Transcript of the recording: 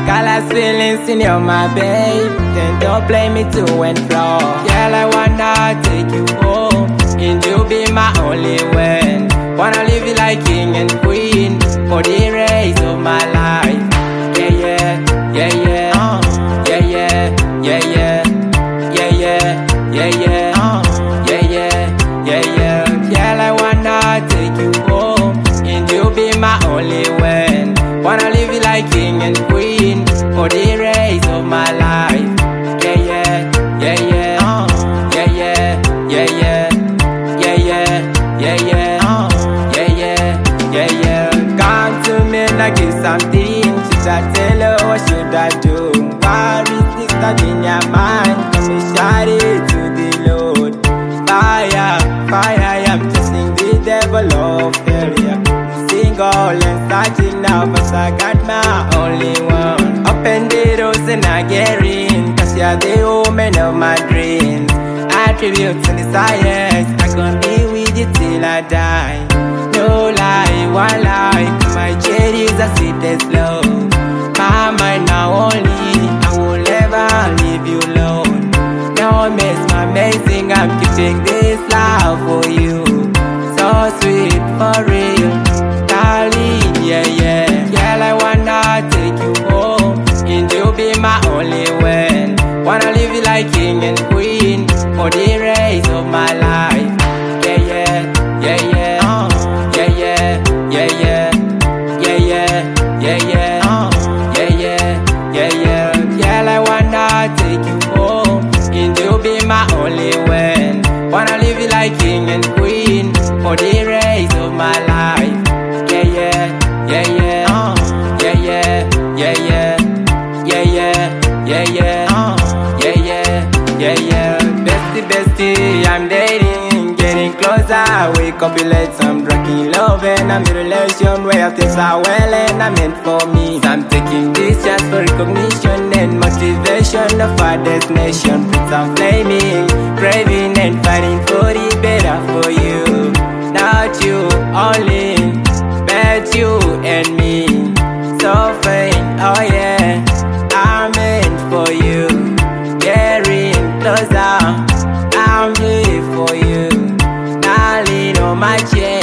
Colors, feelings in your my babe. Then don't play me to and fro. Girl, I wanna take you home, and you be my only one. Wanna live you like king and queen for the rest of my life. Yeah, yeah, yeah, yeah, yeah, yeah, yeah, yeah, yeah, yeah, yeah, yeah, yeah, yeah, yeah. Girl, I wanna take you home, and you be my only one. Wanna live you like king and queen for the rest of my life. Yeah, yeah, yeah, yeah, yeah, yeah, yeah, yeah, yeah, yeah, yeah, yeah, yeah, yeah, yeah. Come to me like it's something. Should I tell her what should I do? What is this that in your mind? Come and shout it to the Lord. Fire, fire, I'm chasing the devil off area. Single and searching now, but I got my only one. Open the doors and I get in, cause you're the woman of my dreams. Attributes and desires, I'm gonna be with you till I die. No lie, one lie, my cherries are sweet and slow. My mind now only, I will never leave you alone. No mess, my amazing, I'm keeping this love for you. So sweet, for real, darling, yeah, yeah. Girl, I wanna take you home, and you be my only one. Wanna live you like king and queen for the rest of my life. Yeah, yeah, yeah, yeah, yeah, yeah, yeah, yeah, yeah, yeah, yeah, yeah, yeah, yeah, yeah. Girl, I wanna take you home, and you be my only one. Wanna live you like king and queen for the rest of my life. Yeah, yeah, yeah, yeah, yeah, yeah, yeah, yeah, yeah, yeah, yeah, yeah, yeah, yeah, yeah. Bestie, bestie, I'm dating, getting closer. We copulate some drunken love, and I'm in a relation where things are well and are meant for me. So I'm taking this just for recognition and motivation of our destination. Prince I'm flaming, craving and fighting for the better for you. Not you only, but you and me. So fine, oh yeah, I'm meant for you. Getting closer, I'm here for you. Darling, on my chest.